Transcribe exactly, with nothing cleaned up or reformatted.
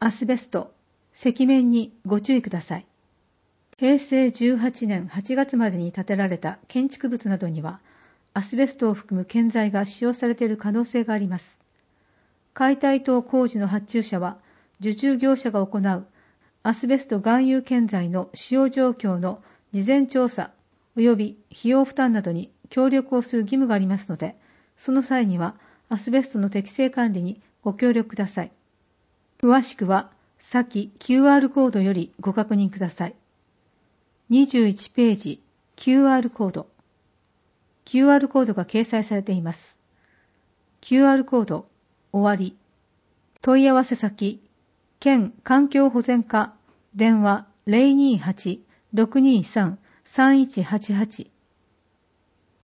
アスベスト、赤面にご注意ください。へいせいじゅうはちねんはちがつまでに建てられた建築物などには、アスベストを含む建材が使用されている可能性があります。解体等工事の発注者は、受注業者が行うアスベスト含有建材の使用状況の事前調査及び費用負担などに協力をする義務がありますので、その際にはアスベストの適正管理にご協力ください。詳しくは先 キューアール コードよりご確認ください。にじゅういちページ キューアール コード。キューアール コードが掲載されています。キューアール コード終わり。問い合わせ先県環境保全課電話 ゼロにーはち ろくにーさん さんいちはちはち